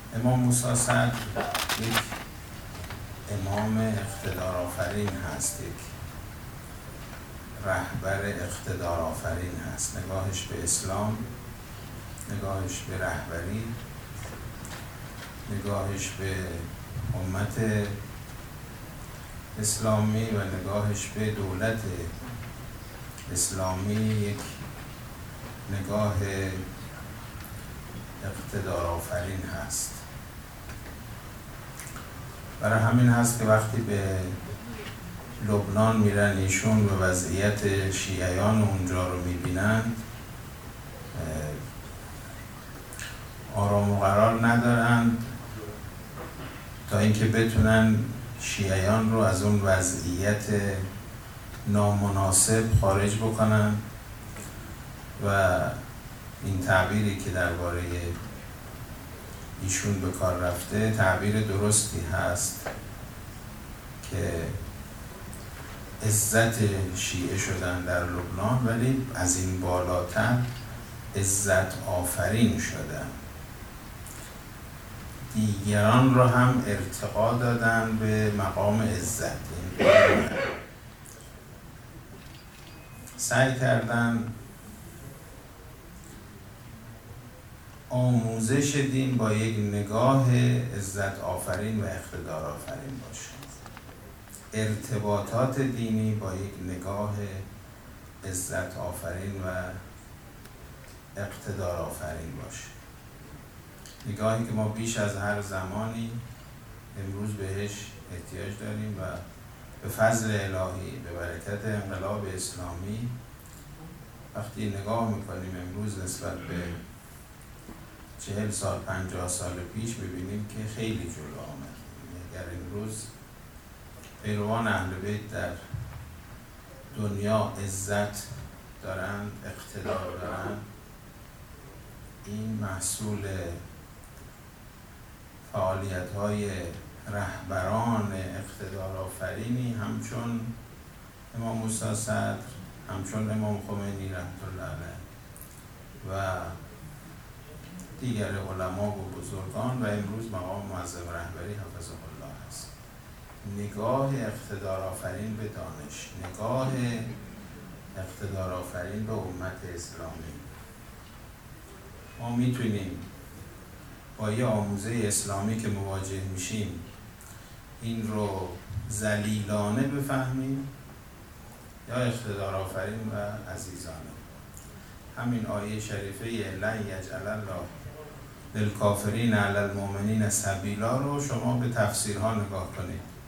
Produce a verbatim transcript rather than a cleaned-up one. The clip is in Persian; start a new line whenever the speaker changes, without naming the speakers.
امام موسی صدر یک امام اقتدارآفرین هست، یک رهبر اقتدارآفرین هست. نگاهش به اسلام، نگاهش به رهبری، نگاهش به امت اسلامی و نگاهش به دولت اسلامی یک نگاه اقتدارآفرین هست. برای همین هست که وقتی به لبنان میرن ایشون و وضعیت شیعیان اونجا رو میبینند آرام و قرار ندارند تا اینکه بتونن شیعیان رو از اون وضعیت نامناسب خارج بکنن و این تعبیری که درباره ایشون به کار رفته تعبیر درستی هست که عزت شیعه شدن در لبنان، ولی از این بالاتر عزت آفرین شدن، دیگران را هم ارتقا دادن به مقام عزت. سعی کردن آموزش دین با یک نگاه عزت آفرین و اقتدار آفرین باشه، ارتباطات دینی با یک نگاه عزت آفرین و اقتدار آفرین باشه. نگاهی که ما بیش از هر زمانی امروز بهش احتیاج داریم و به فضل الهی، به برکت انقلاب اسلامی، وقتی نگاه میکنیم امروز نسبت به چهل سال، پنجاه سال پیش، ببینیم که خیلی جلو آمد. اگر امروز پیروان اهل بیت در دنیا عزت دارند، اقتدار دارند، این محصول فعالیت‌های رهبران اقتدارآفرینی همچون امام موسی صدر، همچون امام خمینی رحمة الله علیه و دیگر علما و بزرگان و امروز مقام معظم رهبری حفظه الله است. نگاه اقتدارآفرین به دانش، نگاه اقتدارآفرین به امت اسلامی. ما میتونیم با یه آموزه اسلامی که مواجه میشیم این رو ذلیلانه بفهمیم یا اقتدارآفرین و عزیزانه. همین آیه شریفه لن یجعل الله للکافرین علی المؤمنین سبیلا رو شما به تفسیرها نگاه کنید.